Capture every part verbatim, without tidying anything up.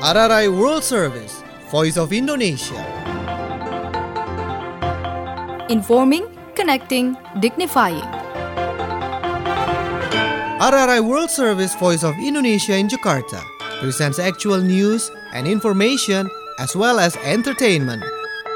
R R I World Service, Voice of Indonesia. Informing, connecting, dignifying. R R I World Service, Voice of Indonesia in Jakarta presents actual news and information as well as entertainment.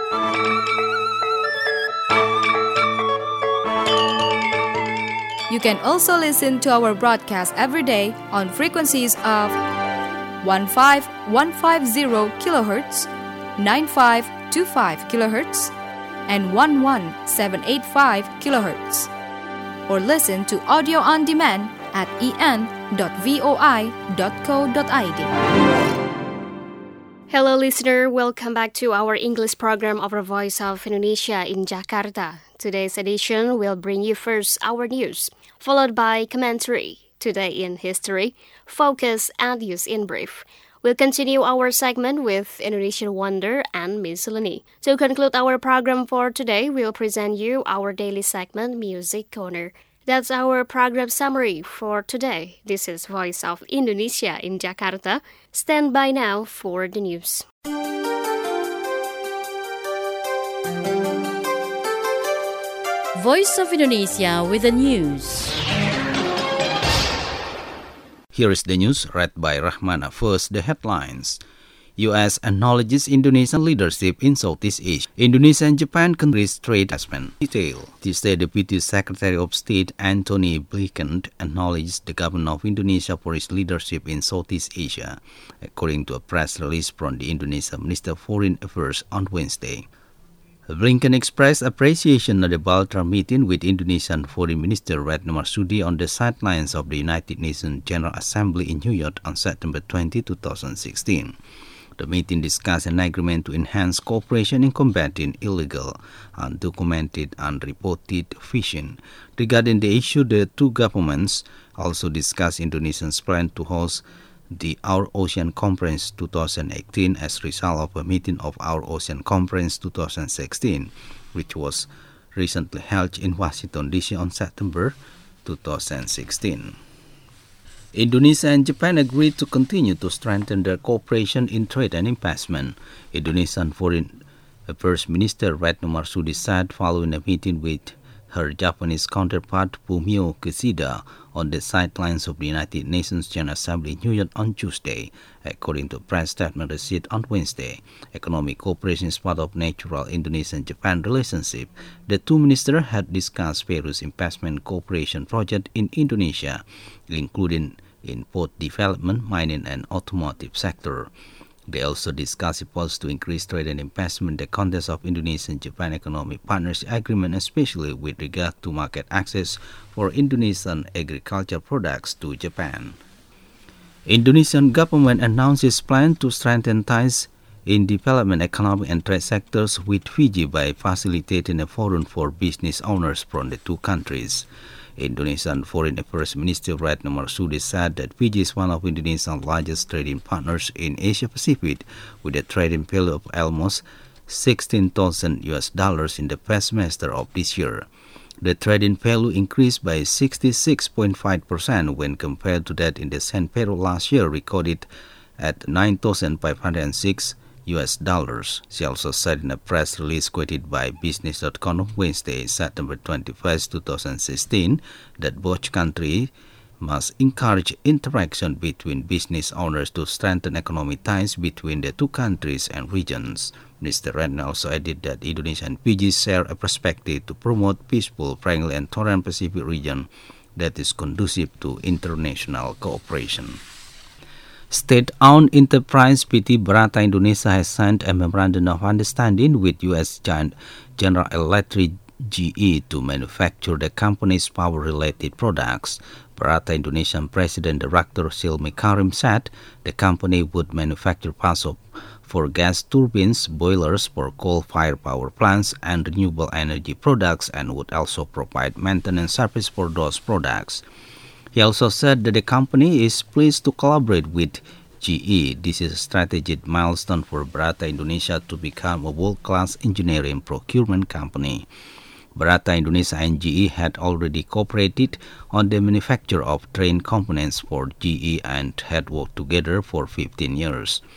You can also listen to our broadcast every day on frequencies of fifteen fifteen kilohertz, ninety-five twenty-five kilohertz, and eleven seven eighty-five kilohertz. Or listen to audio on demand at e n dot voi dot co dot i d. Hello listener, welcome back to our English program of the Voice of Indonesia in Jakarta. Today's edition will bring you first our news, followed by commentary, Today in History, Focus and News in Brief. We'll continue our segment with Indonesian Wonder and Miscellany. To conclude our program for today, we'll present you our daily segment, Music Corner. That's our program summary for today. This is Voice of Indonesia in Jakarta. Stand by now for the news. Voice of Indonesia with the news. Here is the news read by Rahmana. First, the headlines. U S acknowledges Indonesian leadership in Southeast Asia. Indonesia and Japan increase trade investment. Detail. Tuesday, Deputy Secretary of State Antony Blinken acknowledged the government of Indonesia for its leadership in Southeast Asia, according to a press release from the Indonesian Minister of Foreign Affairs on Wednesday. Blinken expressed appreciation at the Baltar meeting with Indonesian Foreign Minister Retno Marsudi on the sidelines of the United Nations General Assembly in New York on September twentieth, twenty sixteen. The meeting discussed an agreement to enhance cooperation in combating illegal, undocumented, and unreported fishing. Regarding the issue, the two governments also discussed Indonesia's plan to host the Our Ocean Conference twenty eighteen as a result of a meeting of Our Ocean Conference twenty sixteen, which was recently held in Washington, D C on September twenty sixteen. Indonesia and Japan agreed to continue to strengthen their cooperation in trade and investment. Indonesian Foreign Affairs Minister Retno Marsudi said following a meeting with her Japanese counterpart Fumio Kishida on the sidelines of the United Nations General Assembly in New York on Tuesday. According to a press statement received on Wednesday, economic cooperation is part of natural Indonesia-Japan relationship. The two ministers had discussed various investment cooperation projects in Indonesia, including in port development, mining, and automotive sector. They also discussed efforts to increase trade and investment in the context of Indonesia and Japan Economic Partnership Agreement, especially with regard to market access for Indonesian agricultural products to Japan. Indonesian government announced its plan to strengthen ties in development, economic, and trade sectors with Fiji by facilitating a forum for business owners from the two countries. Indonesian Foreign Affairs Minister Retno Marsudi said that Fiji is one of Indonesia's largest trading partners in Asia Pacific, with a trading value of almost sixteen thousand U S dollars in the first semester of this year. The trading value increased by sixty-six point five percent when compared to that in the same period last year, recorded at nine thousand five hundred six U S dollars. She also said in a press release quoted by business dot com on Wednesday, September twenty-first, twenty sixteen, that both countries must encourage interaction between business owners to strengthen economic ties between the two countries and regions. Mister Retno also added that Indonesia and Fiji share a perspective to promote peaceful, friendly, and tolerant Pacific region that is conducive to international cooperation. State-owned enterprise P T Bharata Indonesia has signed a memorandum of understanding with U S giant General Electric G E to manufacture the company's power-related products. Bharata Indonesian President Director Silmi Karim said the company would manufacture parts of for gas turbines, boilers for coal-fired power plants, and renewable energy products, and would also provide maintenance service for those products. He also said that the company is pleased to collaborate with G E. This is a strategic milestone for Bharata Indonesia to become a world-class engineering procurement company. Bharata Indonesia and G E had already cooperated on the manufacture of train components for G E and had worked together for fifteen years.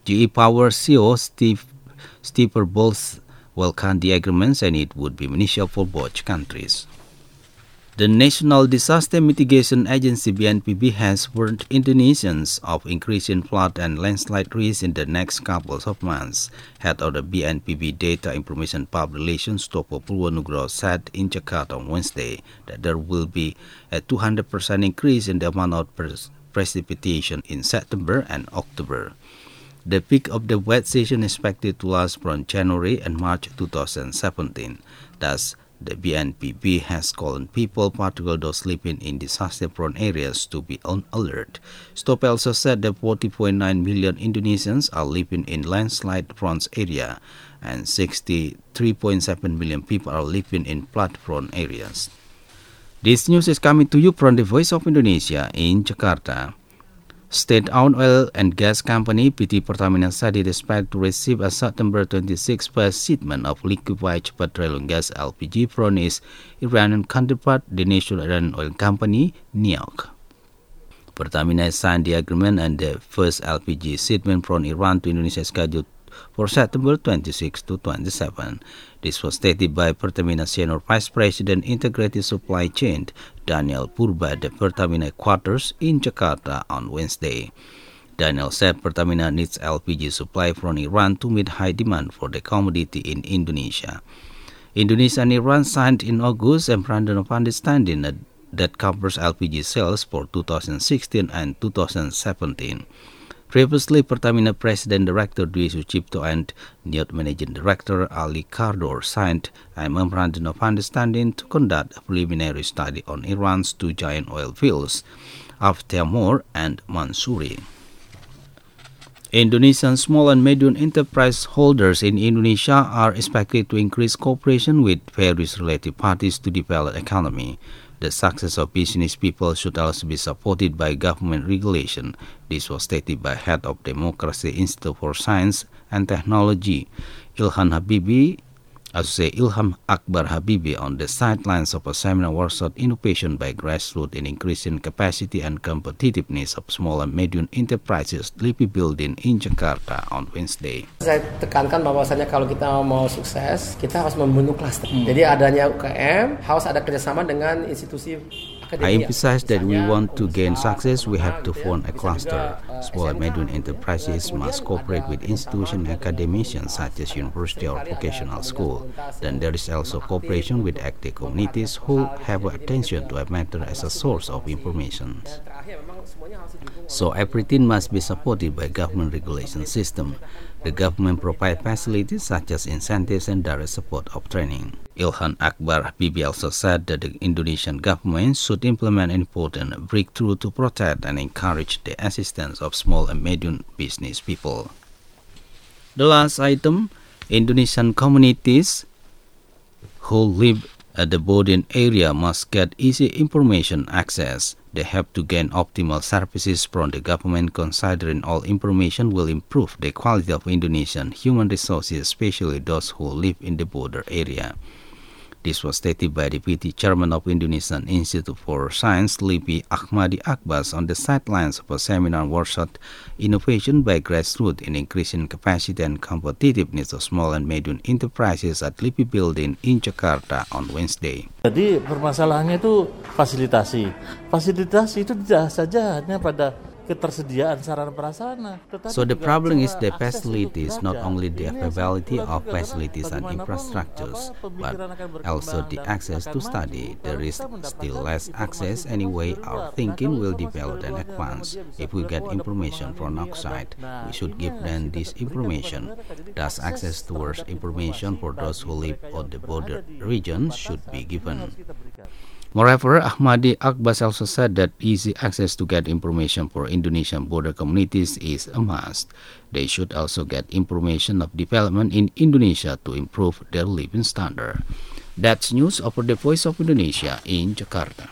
G E Power C E O Steve Steve Bowles welcomed the agreement, and it would be beneficial for both countries. The National Disaster Mitigation Agency B N P B has warned Indonesians of increasing flood and landslide risk in the next couple of months. Head of the B N P B Data Information Public Relations Topo Purwonugroho said in Jakarta on Wednesday that there will be a two hundred percent increase in the amount of pre- precipitation in September and October. The peak of the wet season is expected to last from January and March twenty seventeen. Thus, the B N P B has called on people, particularly those living in disaster-prone areas, to be on alert. Stope also said that forty point nine million Indonesians are living in landslide-prone areas and sixty-three point seven million people are living in flood-prone areas. This news is coming to you from the Voice of Indonesia in Jakarta. State-owned oil and gas company P T Pertamina said it expects to receive a September twenty-sixth first shipment of liquefied petroleum gas L P G from its Iranian counterpart, the National Iranian Oil Company, N I O C. Pertamina signed the agreement, and the first L P G shipment from Iran to Indonesia is scheduled for September twenty-sixth to twenty-seventh. This was stated by Pertamina Senior Vice President Integrated Supply Chain Daniel Purba at the Pertamina headquarters in Jakarta on Wednesday. Daniel said Pertamina needs L P G supply from Iran to meet high demand for the commodity in Indonesia. Indonesia and Iran signed in August a memorandum of understanding that, that covers L P G sales for two thousand sixteen and two thousand seventeen. Previously, Pertamina President Director Dwi Sucipto and N I O C Managing Director Ali Kardor signed a memorandum of understanding to conduct a preliminary study on Iran's two giant oil fields, Af Timur and Mansuri. Indonesian small and medium enterprise holders in Indonesia are expected to increase cooperation with various related parties to develop the economy. The success of business people should also be supported by government regulation. This was stated by head of Democracy Institute for Science and Technology, Ilham Habibi, Associate Ilham Akbar Habibi, on the sidelines of a seminar workshop Innovation by Grassroots in Increasing Capacity and Competitiveness of Small and Medium Enterprises L I P I Building in Jakarta on Wednesday. Saya tekankan bahwasanya kalau kita mau sukses, kita harus membentuk klaster. Hmm. Jadi adanya U K M, harus ada kerjasama dengan institusi akademia. I emphasize that we want to gain success, we have to form a cluster. Small and medium enterprises must cooperate with institutions and academicians such as university or vocational school. Then there is also cooperation with active communities who have attention to a matter as a source of information. So everything must be supported by government regulation system. The government provides facilities such as incentives and direct support of training. Ilham Akbar Habibi also said that the Indonesian government should implement an important breakthrough to protect and encourage the assistance of small and medium business people. The last item, Indonesian communities who live at the border area must get easy information access. They have to gain optimal services from the government, considering all information will improve the quality of Indonesian human resources, especially those who live in the border area. This was stated by Deputy Chairman of Indonesian Institute for Science, L I P I, Ahmadi Akbas, on the sidelines of a seminar workshop Innovation by Grassroots in Increasing Capacity and Competitiveness of Small and Medium Enterprises at L I P I Building in Jakarta on Wednesday. Jadi permasalahannya itu fasilitasi. Fasilitasi itu tidak saja hanya pada ketersediaan sarana prasarana. So the problem is the facilities, not only the availability of facilities and infrastructures, but also the access to study. There is still less access anyway. Our thinking will develop and advance. If we get information from outside, we should give them this information. Thus, access towards information for those who live on the border region should be given. Moreover, Ahmadi Akbas also said that easy access to get information for Indonesian border communities is a must. They should also get information of development in Indonesia to improve their living standard. That's news over the Voice of Indonesia in Jakarta.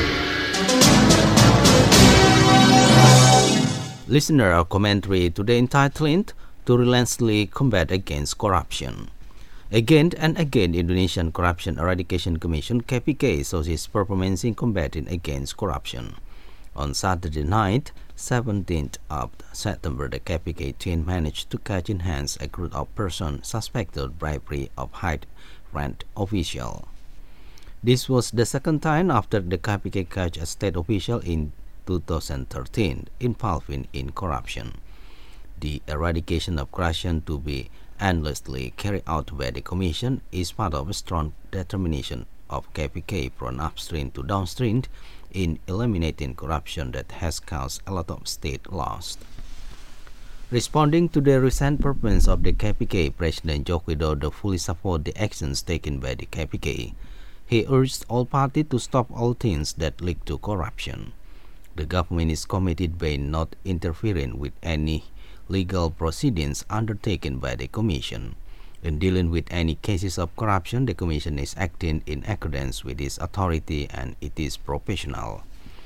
Listener, our commentary today entitled To Relentlessly Combat Against Corruption. Again and again, Indonesian Corruption Eradication Commission (K P K) shows its performance in combating against corruption. On Saturday night, seventeenth of September, the K P K team managed to catch in hands a group of persons suspected of bribery of high-ranked official. This was the second time after the K P K caught a state official in two thousand thirteen involved in corruption. The eradication of corruption to be endlessly carried out by the Commission is part of a strong determination of K P K from upstream to downstream in eliminating corruption that has caused a lot of state loss. Responding to the recent performance of the K P K, President Joko Widodo fully supported the actions taken by the K P K. He urged all parties to stop all things that lead to corruption. The government is committed by not interfering with any legal proceedings undertaken by the Commission. In dealing with any cases of corruption, the Commission is acting in accordance with its authority and it is professional.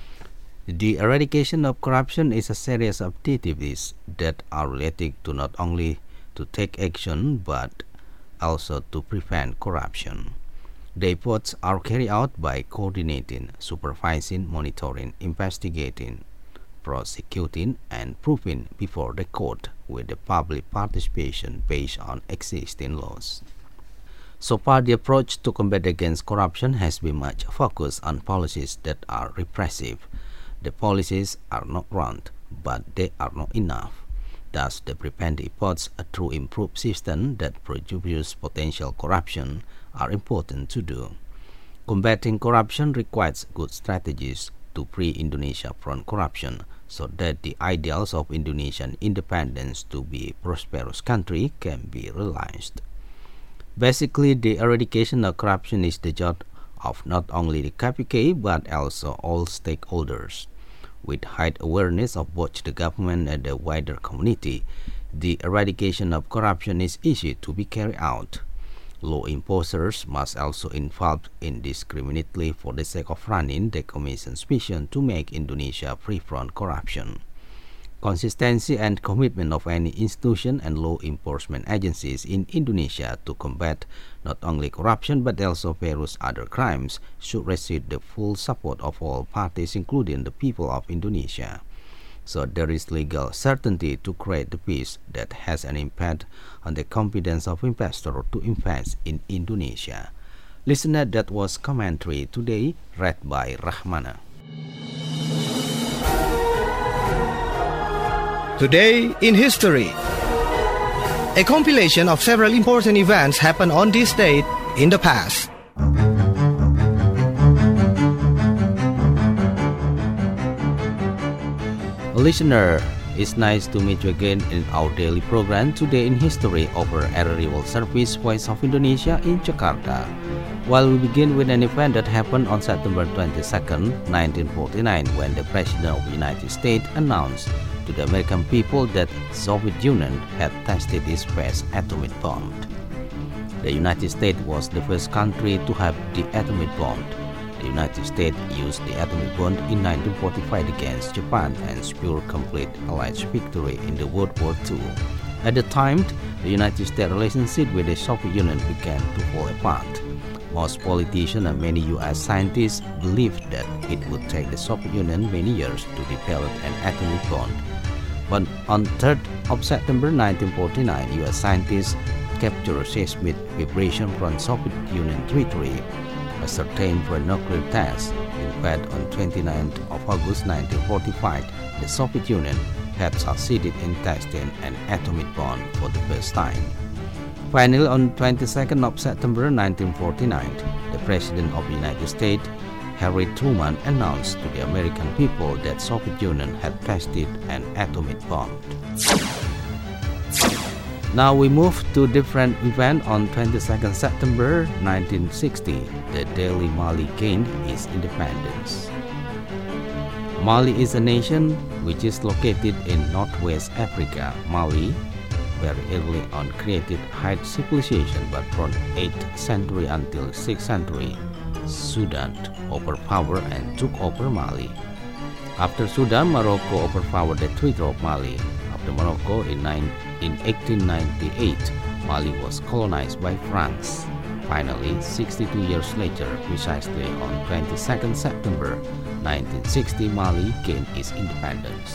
The eradication of corruption is a series of activities that are related to not only to take action but also to prevent corruption. The efforts are carried out by coordinating, supervising, monitoring, investigating, prosecuting, and proving before the court with the public participation based on existing laws. So far, the approach to combat against corruption has been much focused on policies that are repressive. The policies are not wrong, but they are not enough. Thus, the preventive efforts through improved systems that produce potential corruption are important to do. Combating corruption requires good strategies to free Indonesia from corruption so that the ideals of Indonesian independence to be a prosperous country can be realized. Basically, the eradication of corruption is the job of not only the K P K but also all stakeholders. With high awareness of both the government and the wider community, the eradication of corruption is easy to be carried out. Law enforcers must also involve indiscriminately for the sake of running the Commission's mission to make Indonesia free from corruption. Consistency and commitment of any institution and law enforcement agencies in Indonesia to combat not only corruption but also various other crimes should receive the full support of all parties, including the people of Indonesia. So there is legal certainty to create the peace that has an impact on the confidence of investors to invest in Indonesia. Listener, that was commentary today read by Rahmana. Today in History. A compilation of several important events happened on this date in the past. Listener, it's nice to meet you again in our daily program Today in History over R R I World Service Voice of Indonesia in Jakarta. While we begin with an event that happened on September twenty-second, nineteen forty-nine, when the President of the United States announced to the American people that the Soviet Union had tested its first atomic bomb. The United States was the first country to have the atomic bomb. The United States used the atomic bomb in nineteen forty-five against Japan and secured complete Allied victory in the World War Two. At the time, the United States relationship with the Soviet Union began to fall apart. Most politicians and many U S scientists believed that it would take the Soviet Union many years to develop an atomic bomb. But on third of September nineteen forty-nine, U S scientists captured seismic vibration from Soviet Union territory, ascertained for a nuclear test. In fact, on twenty-ninth of August nineteen forty-five, the Soviet Union had succeeded in testing an atomic bomb for the first time. Finally, on twenty-second of September nineteen forty-nine, the President of the United States, Harry Truman, announced to the American people that the Soviet Union had tested an atomic bomb. Now we move to different event on twenty-second September nineteen sixty. The Daily Mali gained its independence. Mali is a nation which is located in northwest Africa. Mali very early on created high civilization, but from eighth century until sixth century, Sudan overpowered and took over Mali. After Sudan, Morocco overpowered the territory of Mali. After Morocco, in, nine, in eighteen ninety-eight, Mali was colonized by France. Finally, sixty-two years later, precisely on twenty-second September nineteen sixty, Mali gained its independence.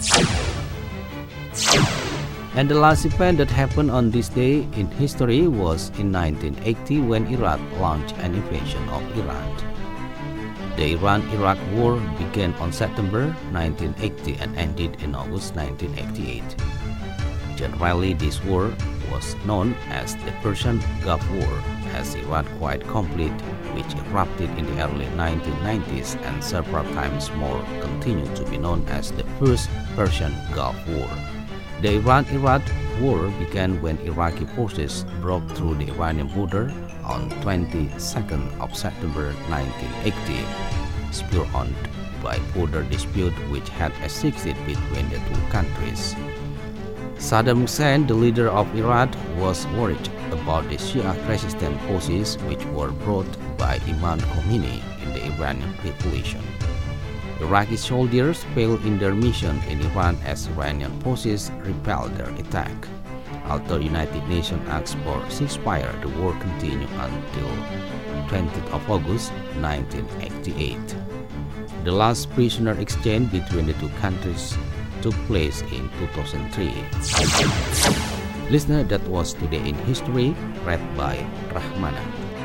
And the last event that happened on this day in history was in nineteen eighty when Iraq launched an invasion of Iran. The Iran-Iraq War began on September nineteen eighty and ended in August nineteen eighty-eight. Generally, this war was known as the Persian Gulf War, as Iran quite complete, which erupted in the early nineteen nineties and several times more continued to be known as the First Persian Gulf War. The Iran-Iraq War began when Iraqi forces broke through the Iranian border on twenty-second of September nineteen eighty, spurred on by border dispute which had existed between the two countries. Saddam Hussein, the leader of Iraq, was worried about the Shia resistance forces which were brought by Imam Khomeini in the Iranian Revolution. Iraqi soldiers failed in their mission in Iran as Iranian forces repelled their attack. Although United Nations asked for ceasefire, the war continued until twentieth of August nineteen eighty-eight. The last prisoner exchange between the two countries took place in two thousand three. Listener, that was Today in History, read by Rahmana.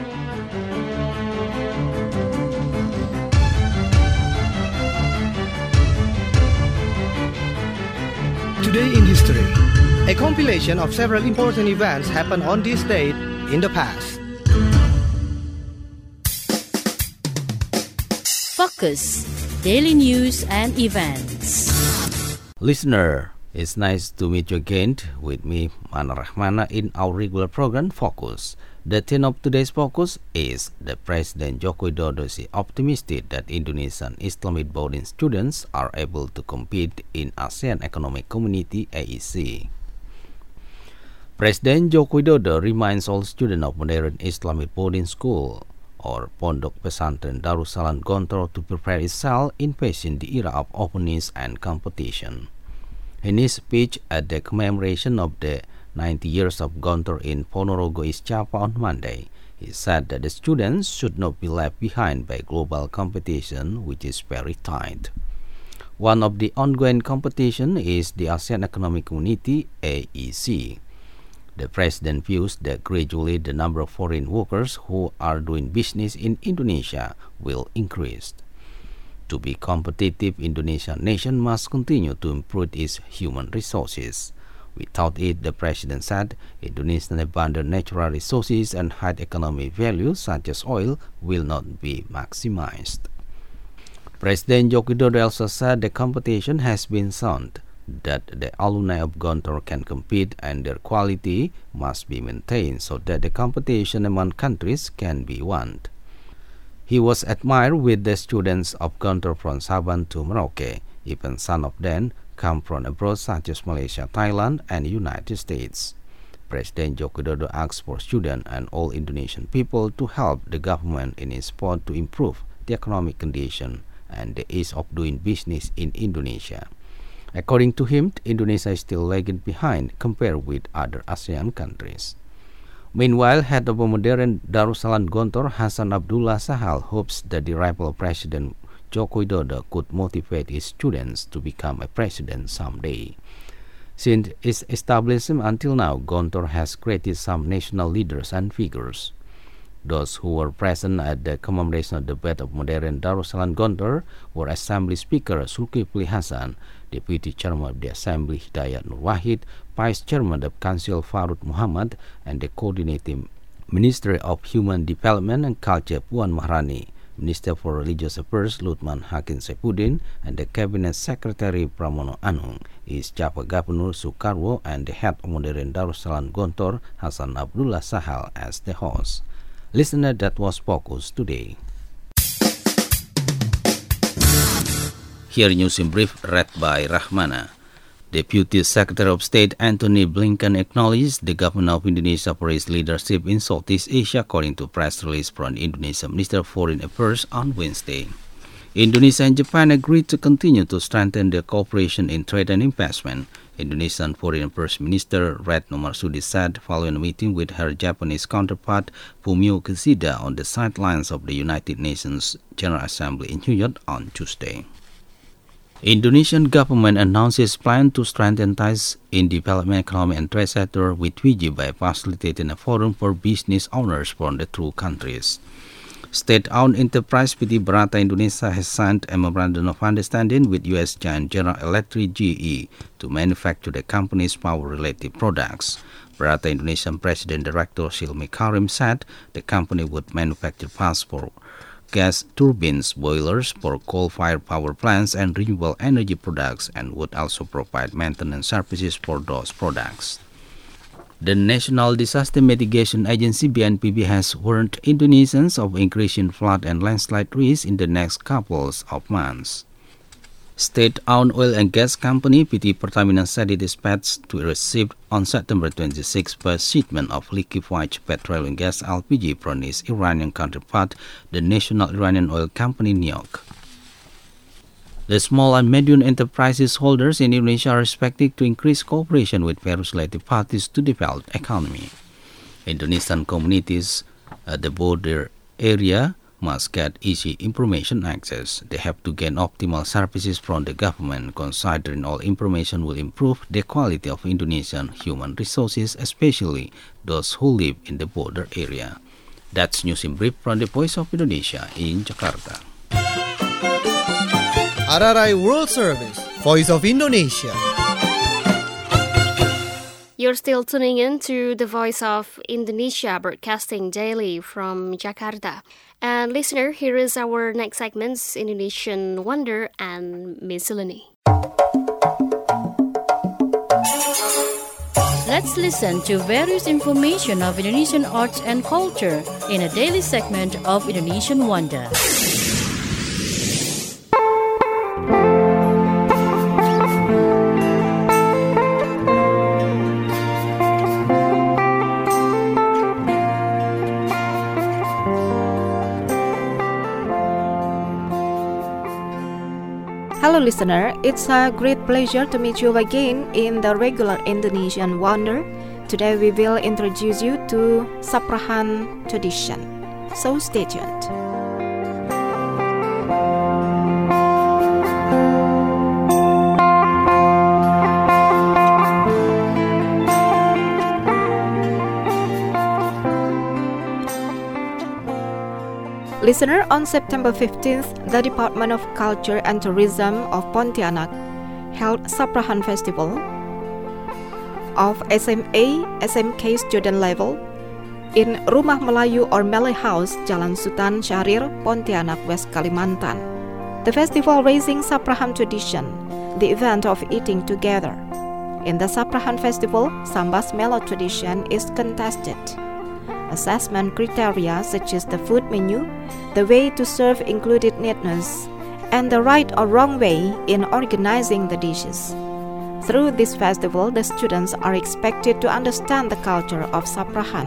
Today in History, a compilation of several important events happened on this date in the past. Focus, daily news and events. Listener, it's nice to meet you again with me, Mana Rahmana, in our regular program, Focus. The theme of today's focus is the President Joko Widodo is optimistic that Indonesian Islamic boarding students are able to compete in ASEAN Economic Community A E C. President Joko Widodo reminds all students of modern Islamic boarding school or Pondok Pesantren Darussalam Gontor to prepare itself in facing the era of openness and competition. In his speech at the commemoration of the ninety years of Gontor in Ponorogo, East Java on Monday, he said that the students should not be left behind by global competition, which is very tight. One of the ongoing competition is the ASEAN Economic Community A E C. The president views that gradually the number of foreign workers who are doing business in Indonesia will increase. To be competitive, Indonesian nation must continue to improve its human resources. Without it, the president said, Indonesia's abundant natural resources and high economic values such as oil will not be maximized. President Joko Widodo also said the competition has been sound, that the alumni of Gontor can compete and their quality must be maintained so that the competition among countries can be won. He was admired with the students of Gontor from Sabah to Merauke. Even some of them come from abroad such as Malaysia, Thailand, and the United States. President Joko Widodo asked for students and all Indonesian people to help the government in its effort to improve the economic condition and the ease of doing business in Indonesia. According to him, Indonesia is still lagging behind compared with other ASEAN countries. Meanwhile, head of a modern Darussalam Gontor, Hasan Abdullah Sahal, hopes that the rival President Joko Widodo could motivate his students to become a president someday. Since its establishment until now, Gontor has created some national leaders and figures. Those who were present at the commemoration debate of modern Darussalam Gontor were Assembly Speaker Zulkifli Hasan, Deputy Chairman of the Assembly Hidayat Nur Wahid, Vice Chairman of Council Farud Muhammad, and the Coordinating Minister of Human Development and Culture Puan Maharani, Minister for Religious Affairs Lutman Hakim Saifuddin, and the Cabinet Secretary Pramono Anung, is Java Governor Soekarwo, and the head of modern Darussalam Gontor, Hasan Abdullah Sahal, as the host. Listener, that was Focus today. Here news in brief, read by Rahmana. Deputy Secretary of State Antony Blinken acknowledged the government of Indonesia for its leadership in Southeast Asia, according to press release from the Indonesian Minister of Foreign Affairs on Wednesday. Indonesia and Japan agreed to continue to strengthen their cooperation in trade and investment. Indonesian Foreign Affairs Minister Retno Marsudi said following a meeting with her Japanese counterpart Fumio Kishida on the sidelines of the United Nations General Assembly in New York on Tuesday. Indonesian government announced its plan to strengthen ties in development economic and trade sector with Fiji by facilitating a forum for business owners from the two countries. State-owned enterprise P T Berata Indonesia has signed a memorandum of understanding with U S giant General Electric G E to manufacture the company's power-related products. Berata Indonesian President Director Silmi Karim said the company would manufacture parts for gas turbines, boilers for coal-fired power plants, and renewable energy products, and would also provide maintenance services for those products. The National Disaster Mitigation Agency B N P B has warned Indonesians of increasing flood and landslide risks in the next couple of months. State-owned oil and gas company P T Pertamina said it expects to receive on September twenty-sixth first shipment of liquefied petroleum gas L P G from its Iranian counterpart, the National Iranian Oil Company N I O C. The small and medium enterprises holders in Indonesia are expected to increase cooperation with various related parties to develop the economy. Indonesian communities at the border area must get easy information access. They have to gain optimal services from the government, considering all information will improve the quality of Indonesian human resources, especially those who live in the border area. That's news in brief from the Voice of Indonesia in Jakarta. R R I World Service, Voice of Indonesia. You're still tuning in to the Voice of Indonesia, broadcasting daily from Jakarta. And listener, here is our next segments, Indonesian Wonder and Miscellany. Let's listen to various information of Indonesian arts and culture in a daily segment of Indonesian Wonder. Hello listener, it's a great pleasure to meet you again in the regular Indonesian Wonder. Today we will introduce you to Saprahan tradition, so stay tuned. Listener, on September fifteenth, the Department of Culture and Tourism of Pontianak held Saprahan Festival of S M A, S M K student level in Rumah Melayu or Malay House, Jalan Sultan Syahrir, Pontianak, West Kalimantan. The festival raising Saprahan tradition, the event of eating together. In the Saprahan Festival, Sambas Melo tradition is contested. Assessment criteria such as the food menu, the way to serve included neatness, and the right or wrong way in organizing the dishes. Through this festival, the students are expected to understand the culture of Saprahan.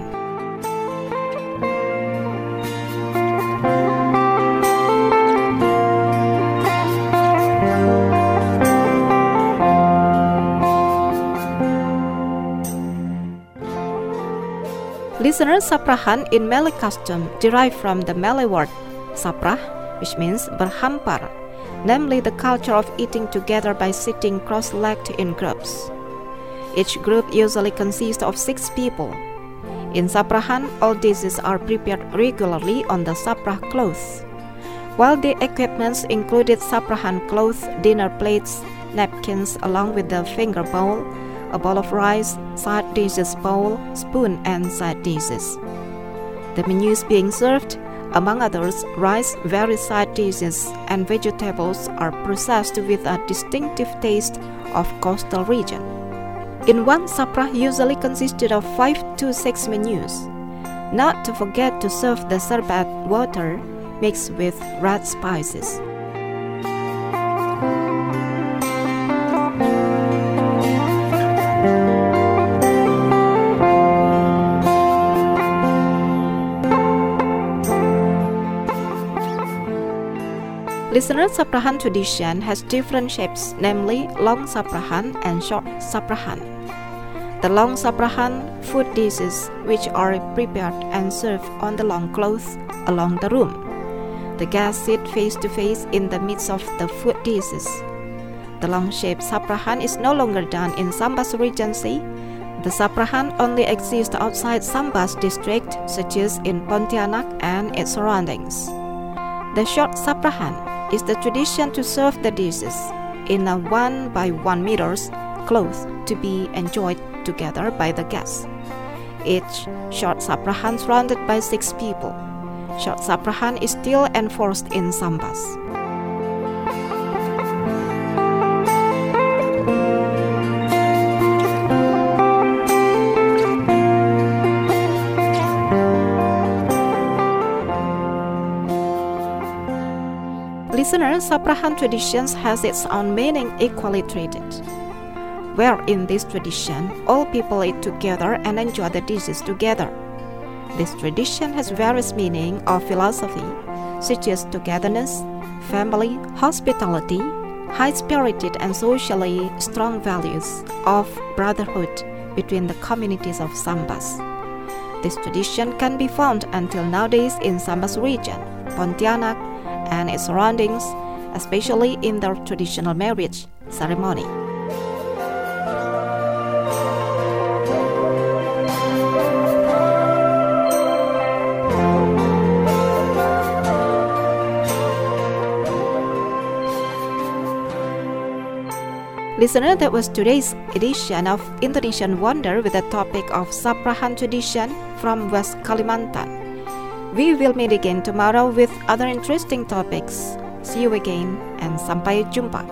Listener, Saprahan in Malay custom derived from the Malay word saprah, which means berhampar, namely the culture of eating together by sitting cross-legged in groups. Each group usually consists of six people. In Saprahan, all dishes are prepared regularly on the saprah cloth. While the equipments included Saprahan cloth, dinner plates, napkins along with the finger bowl, a bowl of rice, side dishes bowl, spoon and side dishes. The menus being served, among others, rice, various side dishes and vegetables are processed with a distinctive taste of coastal region. In one saprah usually consisted of five to six menus. Not to forget to serve the serbat water mixed with red spices. Listener, Saprahan tradition has different shapes, namely long Saprahan and short Saprahan. The long Saprahan food dishes, which are prepared and served on the long cloth along the room. The guests sit face to face in the midst of the food dishes. The long-shaped Saprahan is no longer done in Sambas Regency. The Saprahan only exists outside Sambas district, such as in Pontianak and its surroundings. The short Saprahan is the tradition to serve the dishes in a one by one meters cloth to be enjoyed together by the guests. Each short Saprahan surrounded by six people. Short Saprahan is still enforced in Sambas. Listeners, Saprahan traditions has its own meaning equally treated. Where in this tradition, all people eat together and enjoy the dishes together. This tradition has various meaning or philosophy, such as togetherness, family, hospitality, high-spirited and socially strong values of brotherhood between the communities of Sambas. This tradition can be found until nowadays in Sambas region, Pontianak, and its surroundings, especially in the traditional marriage ceremony. Listener, that was today's edition of Indonesian Wonder with the topic of Saprahan tradition from West Kalimantan. We will meet again tomorrow with other interesting topics. See you again and sampai jumpa.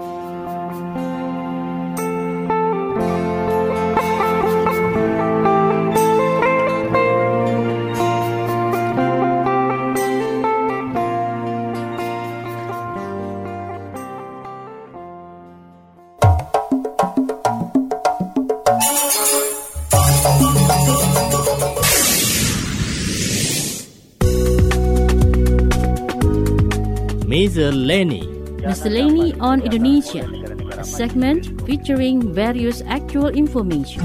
Miscellany. Miscellany on Indonesia, a segment featuring various actual information.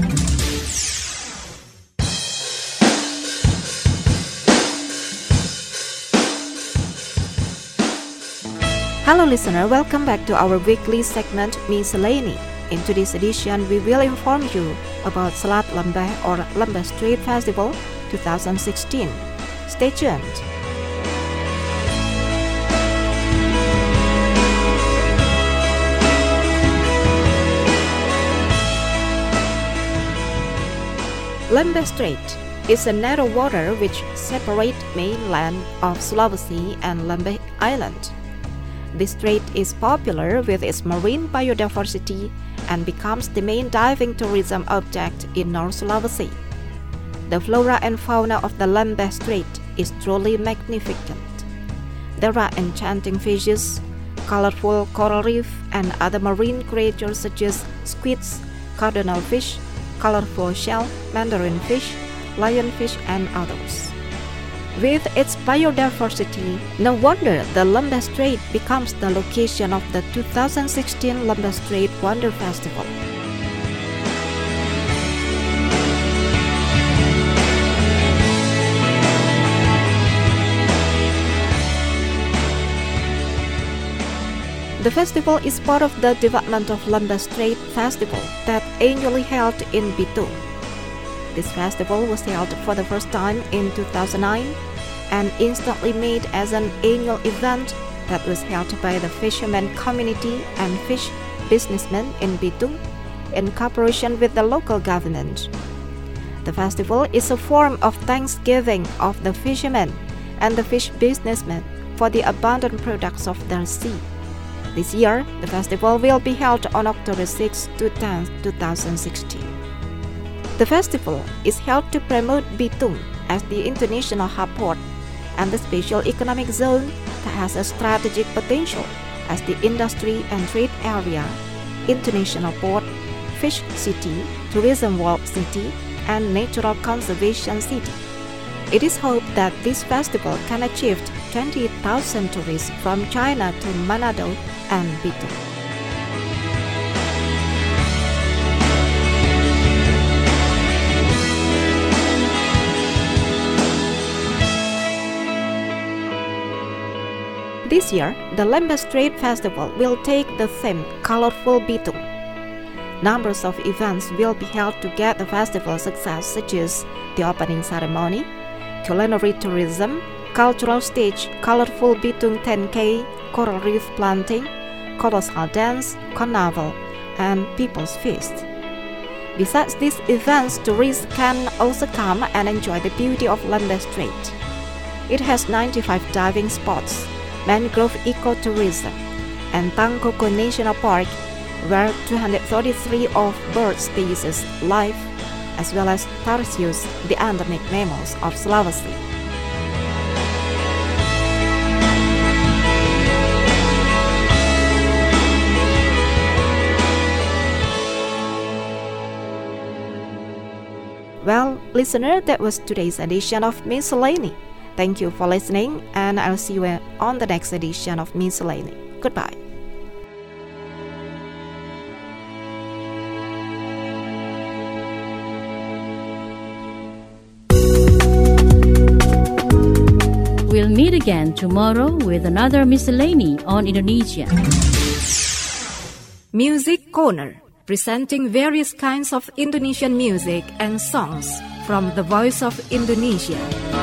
Hello listener, welcome back to our weekly segment Miscellany. In today's edition, we will inform you about Selat Lembeh or Lembeh Street Festival twenty sixteen. Stay tuned. Lembeh Strait is a narrow water which separates mainland of Sulawesi and Lembeh Island. This strait is popular with its marine biodiversity and becomes the main diving tourism object in North Sulawesi. The flora and fauna of the Lembeh Strait is truly magnificent. There are enchanting fishes, colorful coral reef, and other marine creatures such as squids, cardinal fish, colorful shell, mandarin fish, lionfish, and others. With its biodiversity, no wonder the Lembeh Strait becomes the location of the two thousand sixteen Lembeh Strait Wonder Festival. The festival is part of the development of Lembeh Strait Festival that annually held in Bitung. This festival was held for the first time in two thousand nine and instantly made as an annual event that was held by the fishermen community and fish businessmen in Bitung in cooperation with the local government. The festival is a form of thanksgiving of the fishermen and the fish businessmen for the abundant products of their sea. This year, the festival will be held on October sixth to tenth, twenty sixteen. The festival is held to promote Bitung as the international hub port and the special economic zone that has a strategic potential as the industry and trade area, international port, fish city, tourism world city, and natural conservation city. It is hoped that this festival can achieve twenty thousand tourists from China to Manado and Bitung. This year, the Lembeh Street Festival will take the theme Colorful Bitung. Numbers of events will be held to get the festival success, such as the opening ceremony, culinary tourism, cultural stage, Colorful Bitung ten K, coral reef planting, colossal dance, carnival, and people's feast. Besides these events, tourists can also come and enjoy the beauty of Lembeh Street. It has ninety-five diving spots, mangrove ecotourism, and Tangkoko National Park, where two hundred thirty-three of bird species live, as well as Tarsius, the endemic mammals of Sulawesi. Well, listener, that was today's edition of Miscellany. Thank you for listening, and I'll see you on the next edition of Miscellany. Goodbye. We'll meet again tomorrow with another Miscellany on Indonesia. Music Corner, presenting various kinds of Indonesian music and songs from the Voice of Indonesia.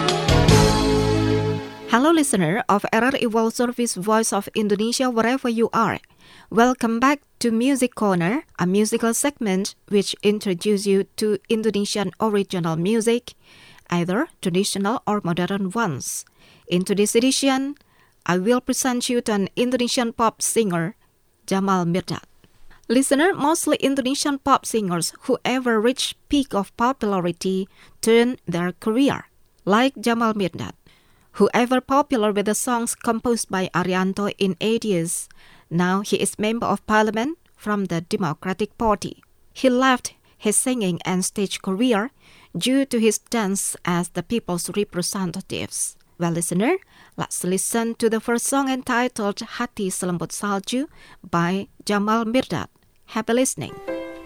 Hello listener of R R I World Service Voice of Indonesia wherever you are. Welcome back to Music Corner, a musical segment which introduces you to Indonesian original music, either traditional or modern ones. In today's edition, I will present you to an Indonesian pop singer, Jamal Mirdad. Listener, mostly Indonesian pop singers who ever reached peak of popularity turn their career, like Jamal Mirdad. Whoever popular with the songs composed by Arianto in eighties, now he is member of parliament from the Democratic Party. He left his singing and stage career due to his dance as the people's representatives. Well, listener, let's listen to the first song entitled Hati Selembut Salju by Jamal Mirdad. Happy listening.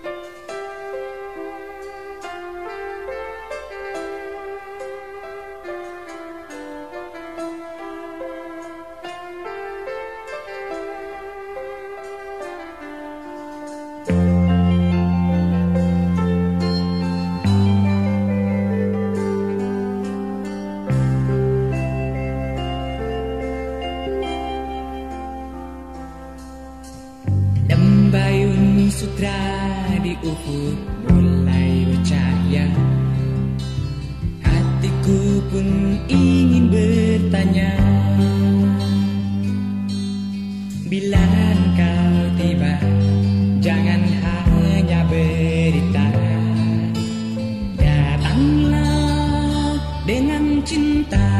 Lembayun sutra di ufuk mulai bercahaya. Hatiku pun ingin bertanya, bila engkau tiba, jangan hanya berita. Datanglah dengan cinta,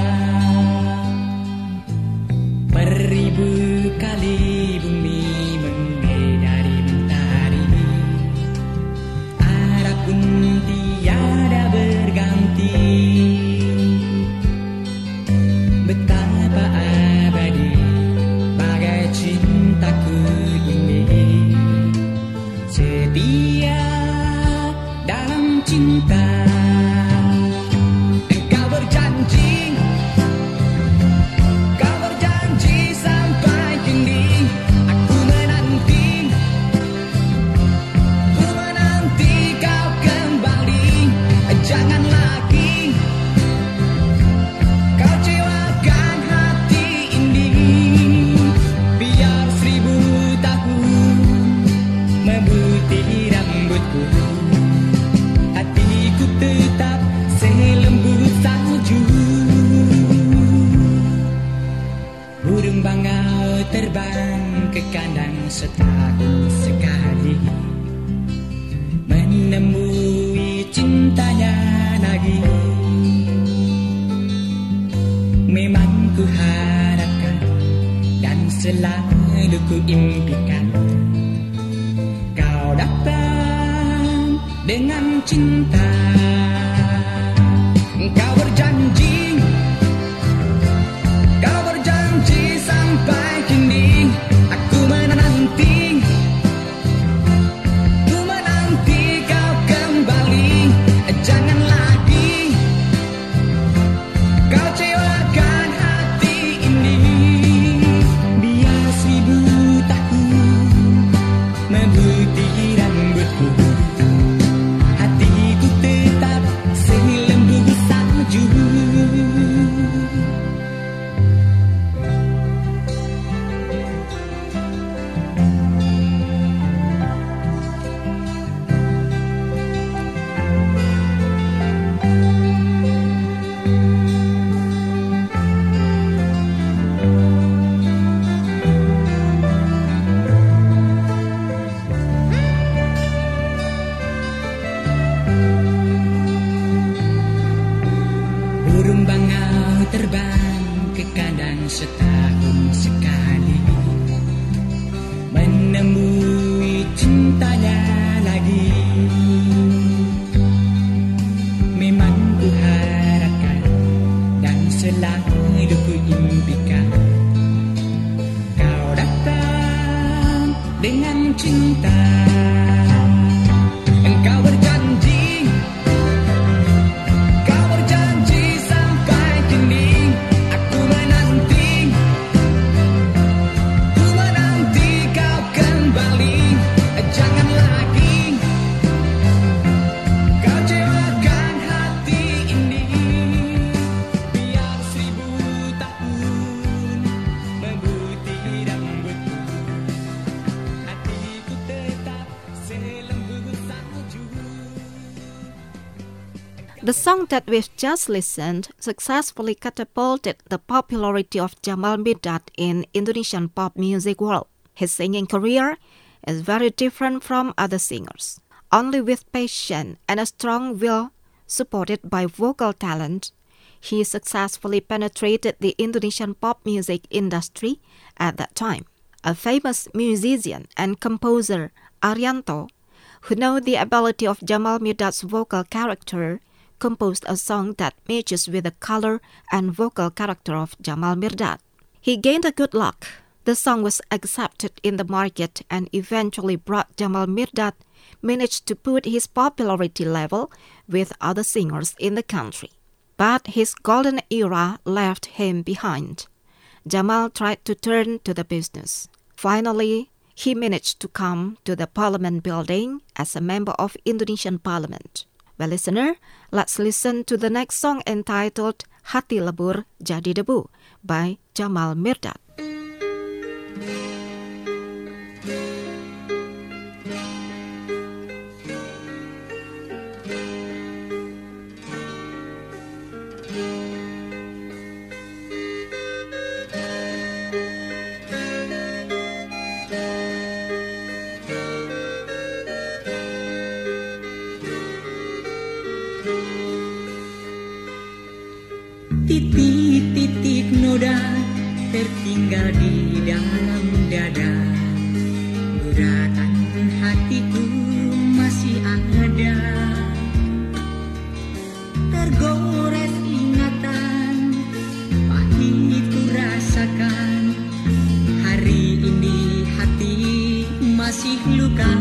beribu kali bumi mengedari mentari, arah pun tiada berganti. Betapa abadi bagai cintaku ini, setia dalam cinta. Engkau berjanji, kau berjanji sampai dinding. Aku menanti, ku menanti kau kembali. Jangan lagi kau cewakan hati ini. Biar seribu tahun memutih rambutku, hatiku tetap selembut salju. Burung bangau terbang ke kandang setahun sekali, menemui cintanya lagi. Memang ku harapkan dan selalu ku impikan, kau datang dengan cinta. Kau berjanji, cinta. Engkau berjanji, kau berjanji sampai kini. Aku menanti, ku menanti kau kembali. Jangan lagi kau cewakan hati ini. Biar seribu tahun memutih rambutmu, hatiku tetap selembut salju. The song that we've just listened successfully catapulted the popularity of Jamal Mirdad in Indonesian pop music world. His singing career is very different from other singers. Only with passion and a strong will, supported by vocal talent, he successfully penetrated the Indonesian pop music industry at that time. A famous musician and composer, Arianto, who knew the ability of Jamal Mirdad's vocal character, composed a song that matches with the color and vocal character of Jamal Mirdad. He gained a good luck. The song was accepted in the market and eventually brought Jamal Mirdad managed to put his popularity level with other singers in the country. But his golden era left him behind. Jamal tried to turn to the business. Finally, he managed to come to the Parliament building as a member of Indonesian Parliament. Well, listener, let's listen to the next song entitled Hati Lebur Jadi Debu by Jamal Mirdad. Titik-titik noda tertinggal di dalam dada. Guratan hatiku masih ada. Tergores ingatan, pahit ku rasakan. Hari ini hati masih luka.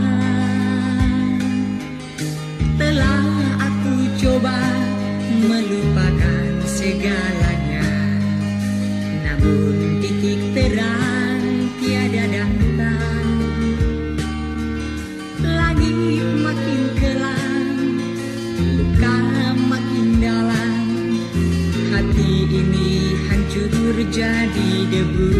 Telah aku coba melupakan segalanya, namun titik terang tiada datang. Lagi makin kelam, luka makin dalam. Hati ini hancur jadi debu.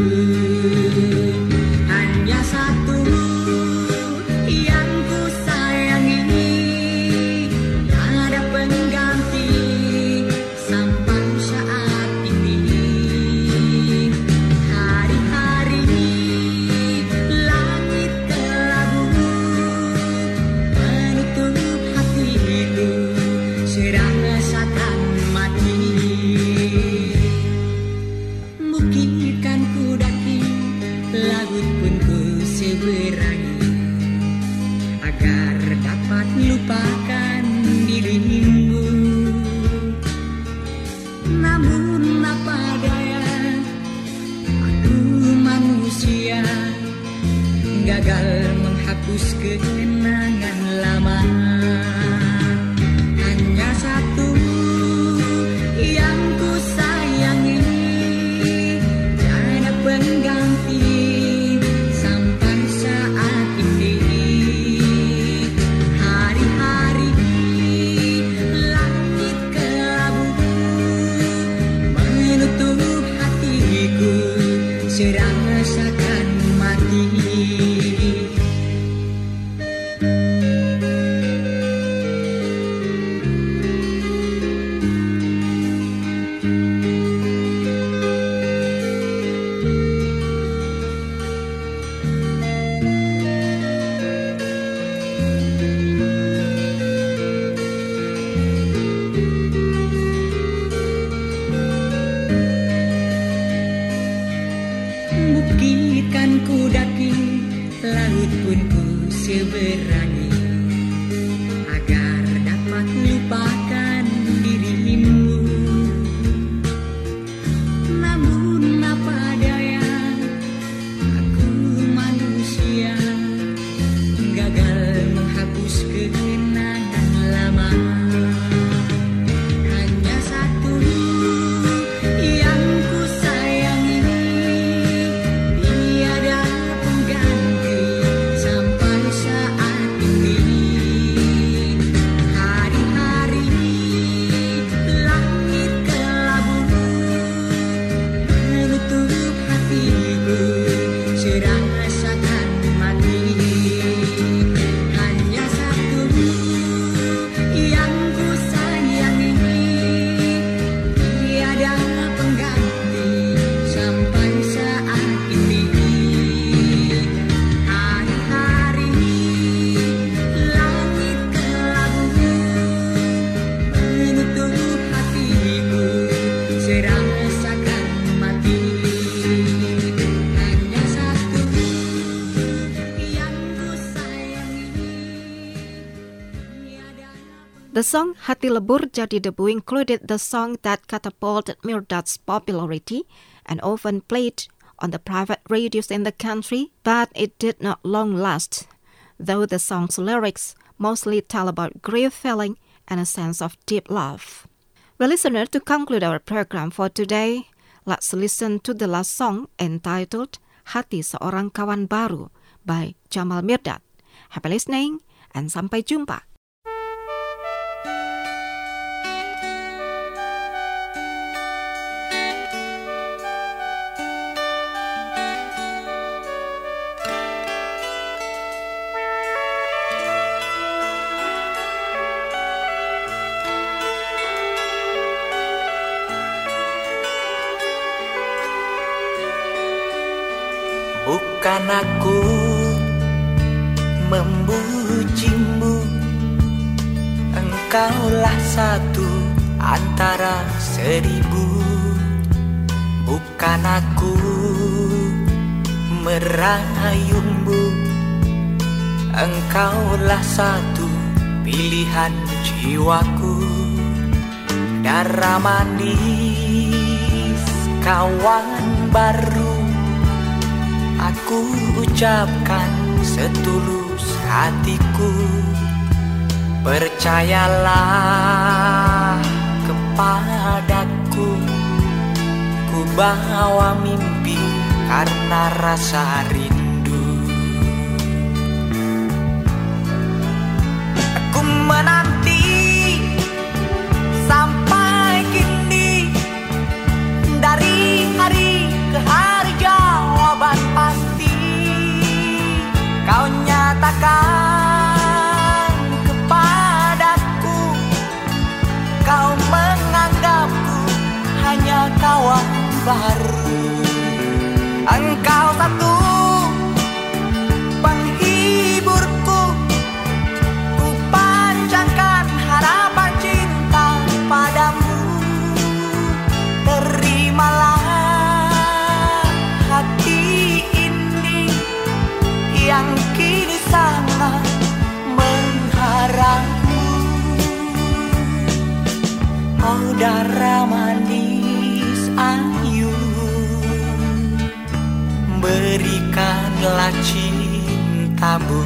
Hanya satu yang ku sayangi, tiada pengganti. Lupakan dirimu, namun apa daya, aku manusia, gagal menghapus kenangan lama. Hanya satu yang ku sayangi, tiada pengganti sampai saat ini. Sedang rasakan mati. Bukitkan ku daki, laut pun ku seberangi, agar dapat lupakan dirimu. Namun apa daya, aku manusia, The song Hati Lebur Jadi Debu included the song that catapulted Mirdad's popularity and often played on the private radios in the country, but it did not long last, though the song's lyrics mostly tell about grief feeling and a sense of deep love. Well, listener, to conclude our program for today, let's listen to the last song entitled Hati Seorang Kawan Baru by Jamal Mirdad. Happy listening and sampai jumpa. Bukan aku memujimu, engkaulah satu antara seribu. Bukan aku merayumu, engkaulah satu pilihan jiwaku. Darah manis kawan baru, aku ucapkan setulus hatiku. Percayalah kepadaku, ku bawa mimpi karena rasa rindu. Aku menanti sampai kini, dari hari ke hari jawaban pasti kau nyatakan kepadaku. Kau menganggapku hanya kawan baru. Engkau satu penghiburku, ku panjangkan harapan cinta padamu. Terimalah hati ini yang kini sangat mengharapmu. Oh darah manis ayu, berikanlah cintamu.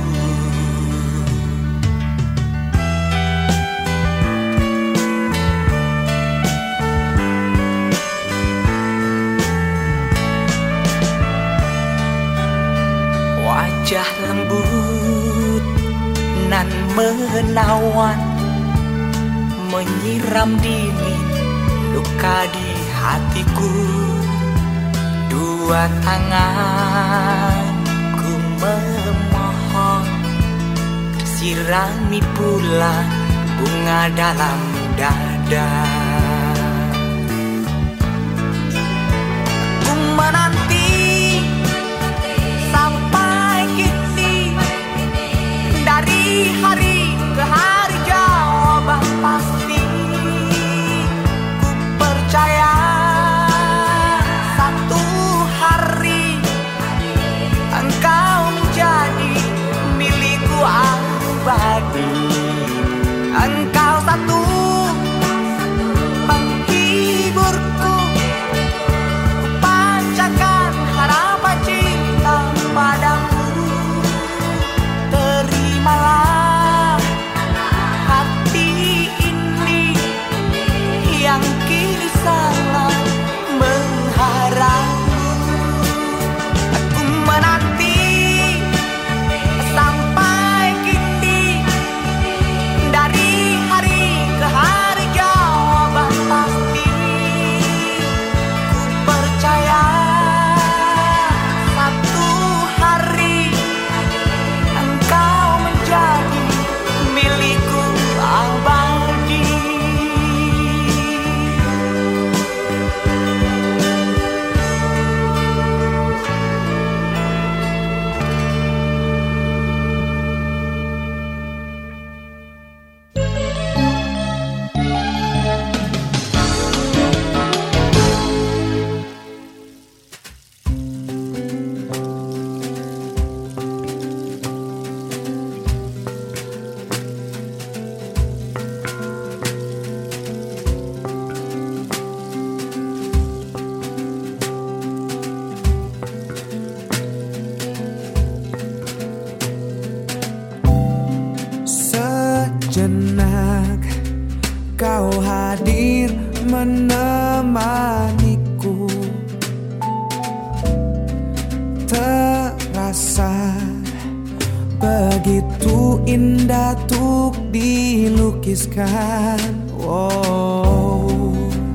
Wajah lembut nan menawan, menyiram dingin luka di hatiku. Dua tanganku memohon, sirami pula bunga dalam dada. Ku menanti sampai kini, dari hari ke hari jawaban pasti. Ku percaya satu hari engkau menjadi milikku abadi. Engkau satu menemaniku. Terasa begitu indah untuk dilukiskan. Wow.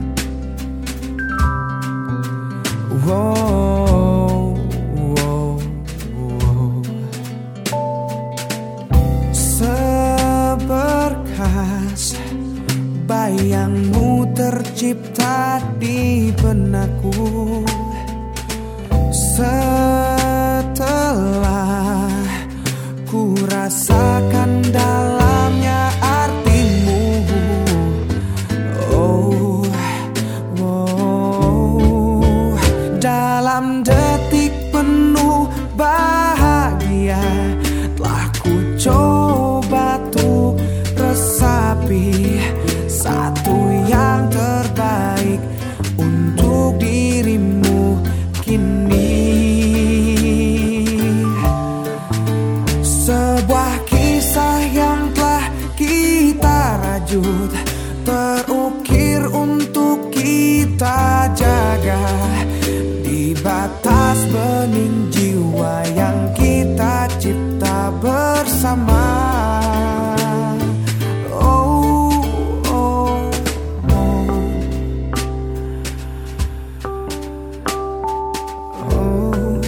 Wow, wow, wow. Seberkas bayangmu tercipta di benakku. Setelah ku rasakan dalamnya artimu. Oh, wow. Dalam detik penuh bahagia telah ku coba untuk resapi satu yang terbaik untuk dirimu kini. Sebuah kisah yang telah kita rajut, terukir untuk kita jaga di batas bening jiwa yang kita cipta bersama. Oh, oh, oh. Oh.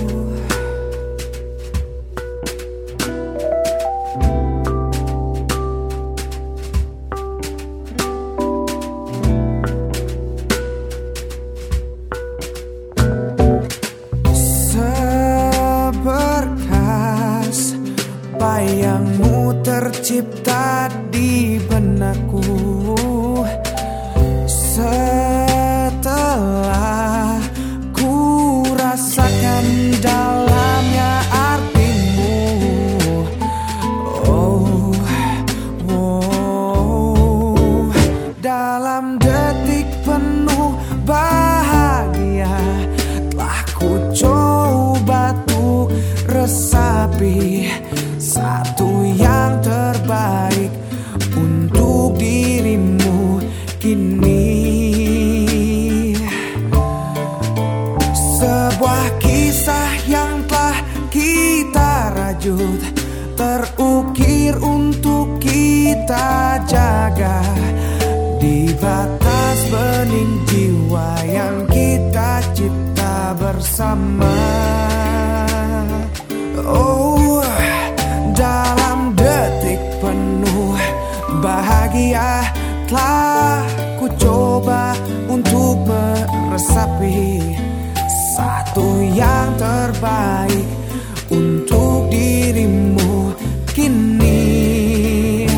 Seberkas bayangmu tercipta di benakku. Setelah ku rasakan dalamnya artimu. Oh, wow. Dalam detik penuh bahagia telah ku coba untuk resapi satu yang terbaik untuk dirimu kini. Sebuah kisah yang telah kita rajut, terukir untuk kita jaga di batas bening jiwa yang kita cipta bersama. Oh, dalam detik penuh bahagia telah ku coba untuk meresapi satu yang terbaik untuk dirimu kini.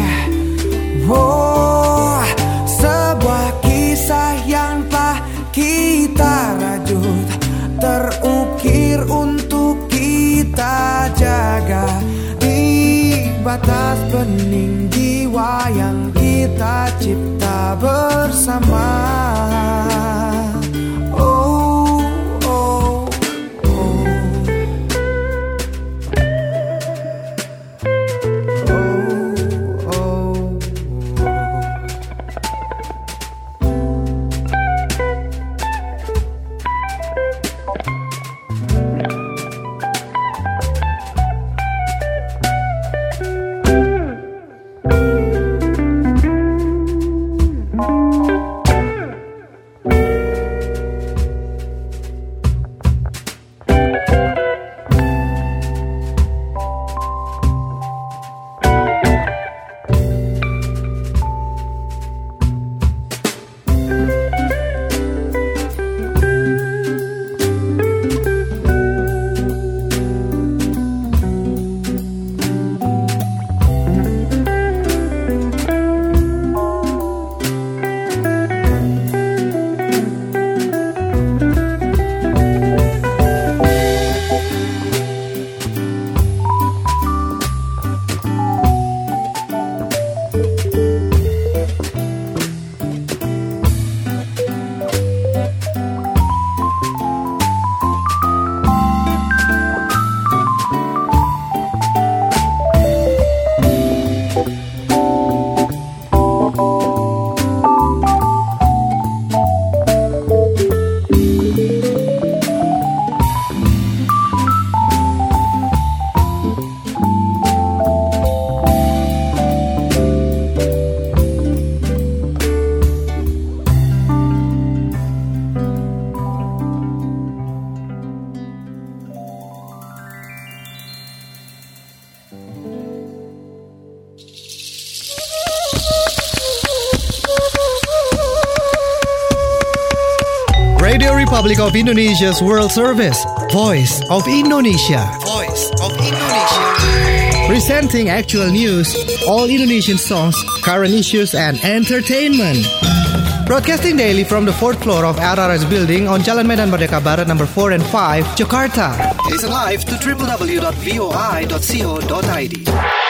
Oh, sebuah kisah yang telah kita rajut, terukir untuk kita jaga di batas bening jiwa yang kita cipta bersama. Oh, oh, oh. Oh, oh, oh. Republic of Indonesia's World Service, Voice of Indonesia. Voice of Indonesia. Presenting actual news, all Indonesian songs, current issues, and entertainment. Broadcasting daily from the fourth floor of R R S building on Jalan Medan Merdeka Barat number four and five, Jakarta. Listen live to w w w dot voi dot co dot i d.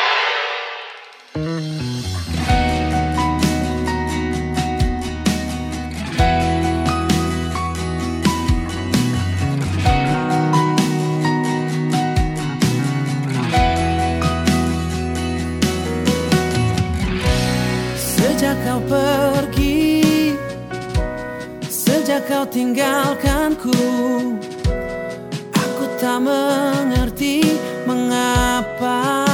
Sejak kau pergi, sejak kau tinggalkanku, aku tak mengerti mengapa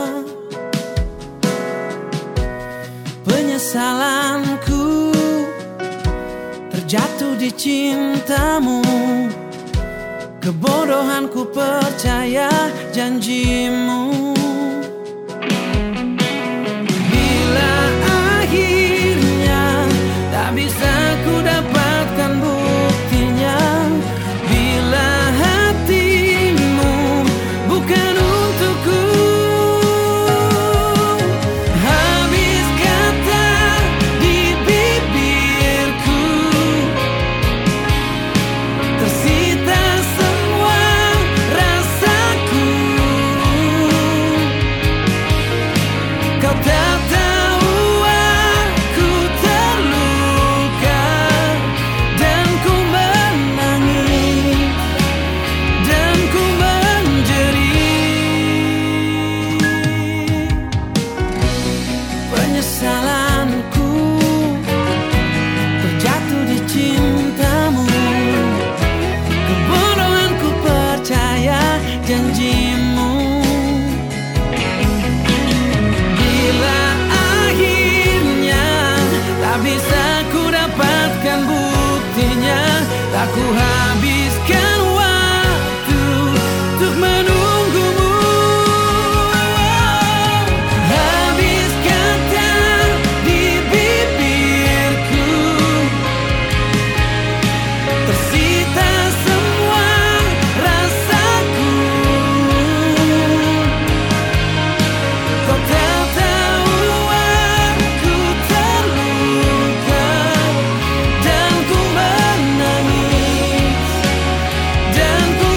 penyesalanku terjatuh di cintamu. Kebodohanku percaya janjimu. Tak bisa ku dapatkan buktinya bila hatimu bukan untukku. Habis kata di bibirku, tersita semua rasaku. Kau tak tahu aku terluka dan ku menangis dan ku menjerit. Penyesalanku terjatuh di cintamu. Kebodohanku percaya janjimu. Bila akhirnya tak bisa ku dapatkan buktinya, tak ku habiskan waktu untuk menunggumu. Habis kata di bibirku, tersita semua rasaku. Kau tak tahu aku terluka dan ku menangis dan ku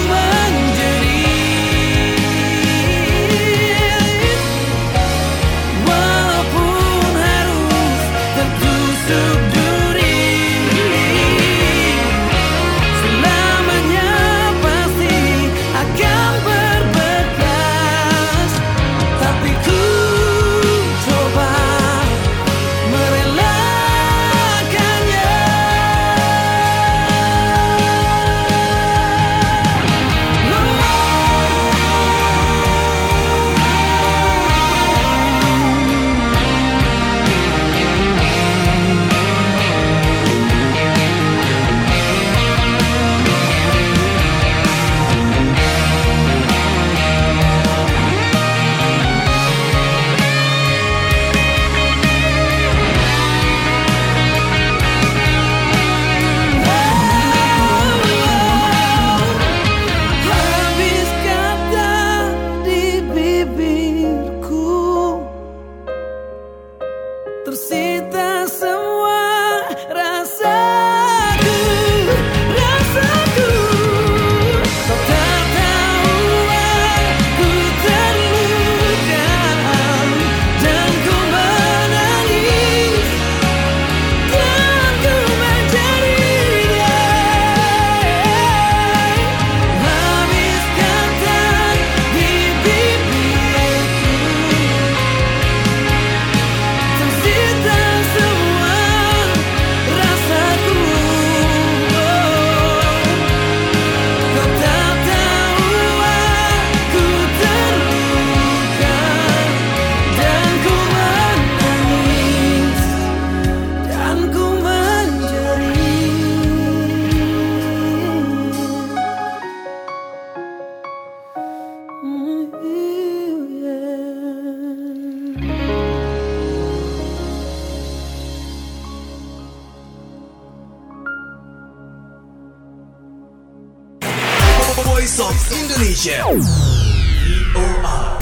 menjerit. Walaupun harus tertusuk duri, selamanya pasti akan berbekas. Tapi ku coba merelakannya. Habis kata di bibirku, tersita semua rasaku, rasaku. Kau tak tahu aku terluka dan ku menangis dan ku menjerit. Habis kata di bibirku, tersita semua rasaku. Kau tak tahu aku terluka dan ku menangis dan ku menjerit. Voice of Indonesia. V O R.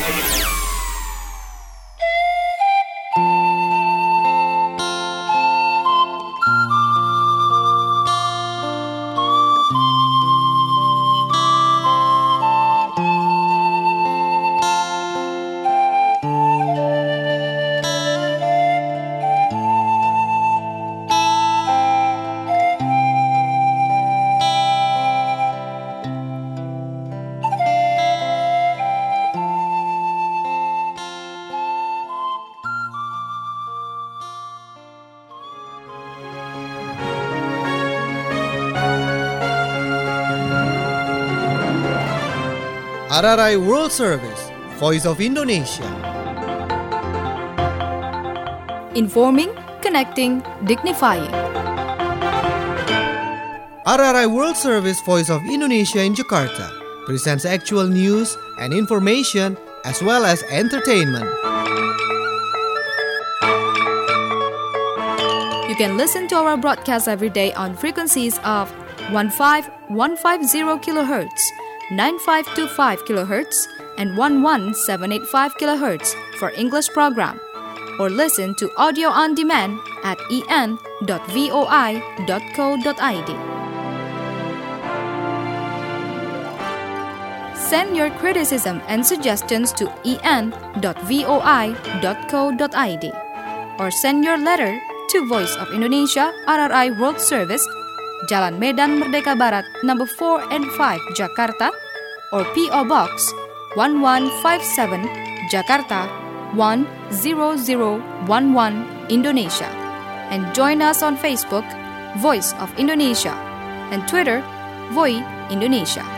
R R I World Service, Voice of Indonesia. Informing, connecting, dignifying. R R I World Service, Voice of Indonesia in Jakarta presents actual news and information as well as entertainment. You can listen to our broadcast every day on frequencies of fifteen fifty kilohertz, ninety-five twenty-five kilohertz, and eleven seven eighty-five kilohertz for English program, or listen to audio on demand at e n dot voi dot co dot i d. Send your criticism and suggestions to e n dot voi dot co dot i d, or send your letter to Voice of Indonesia R R I World Service, Jalan Medan Merdeka Barat, number four and five, Jakarta, or P O Box one one five seven, Jakarta one zero zero one one, Indonesia. And join us on Facebook, Voice of Indonesia, and Twitter, Voi Indonesia.